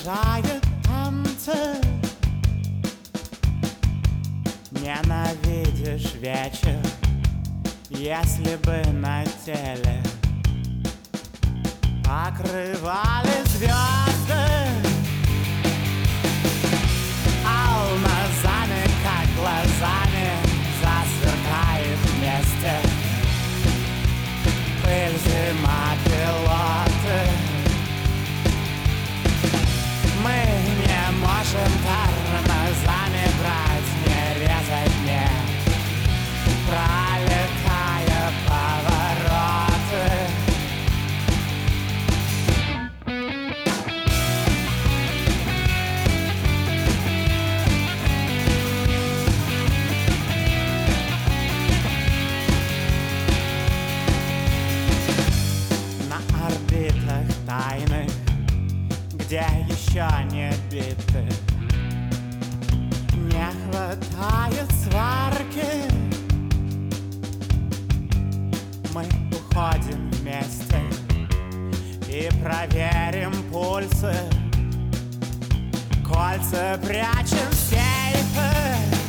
продолжает танцы. Ненавидишь вечер, если бы на теле покрывали звезды алмазами, как глазами засверкает вместе пыль, зима, пилоты. Мы не можем тормозами брать, не резать, не пролетая повороты. На орбитах тайных, где еще не биты, не хватает сварки. Мы уходим вместе и проверим пульсы, кольца прячем в сейфы.